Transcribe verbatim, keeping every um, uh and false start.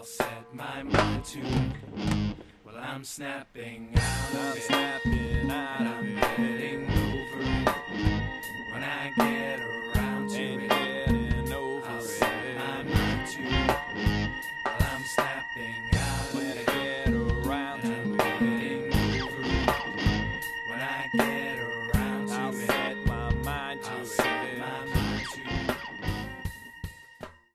set my mind to it. Well, I'm snapping out of it.